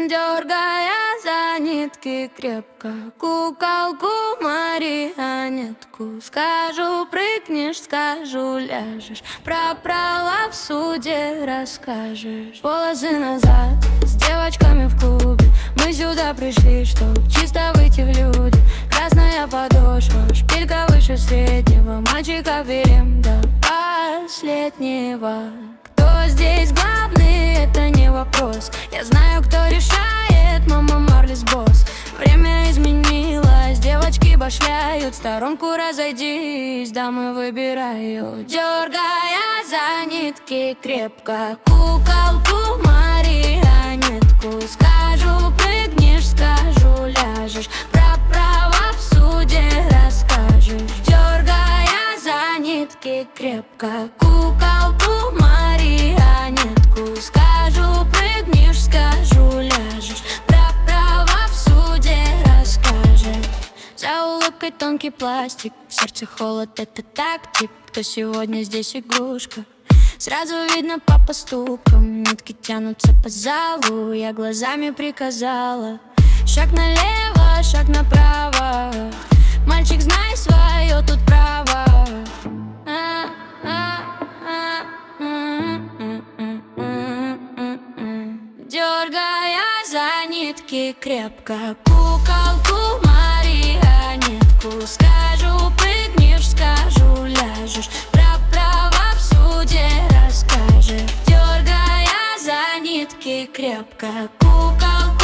Дергая за нитки крепко, куколку марионетку. Скажу, прыгнешь, скажу, ляжешь, про права в суде расскажешь. Волосы назад, с девочками в клубе. Мы сюда пришли, чтоб чисто выйти в люди. Красная подошва, шпилька выше среднего. Мальчика берем до последнего. Кто здесь главный, это не вопрос. Я знаю, кто решает, мама Марлис босс. Время изменилось, девочки башляют. В сторонку разойдись, дамы выбирают. Дергая за нитки крепко, куколку марионетку. Скажу, прыгнешь, скажу, ляжешь, про права в суде расскажешь. Дергая за нитки крепко, куколку марионетку. Скажу, прыгнешь, скажу, ляжешь, про права в суде расскажешь. За улыбкой тонкий пластик, в сердце холод, это тактик. Кто сегодня здесь игрушка? Сразу видно по поступкам, нитки тянутся по залу. Я глазами приказала: шаг налево, шаг направо. Мальчик, знай свое тут право. Дергая за нитки крепко, куколку марионетку. Скажу, прыгнешь, скажу, ляжешь, про права в суде расскажешь. Дергая за нитки крепко, куколку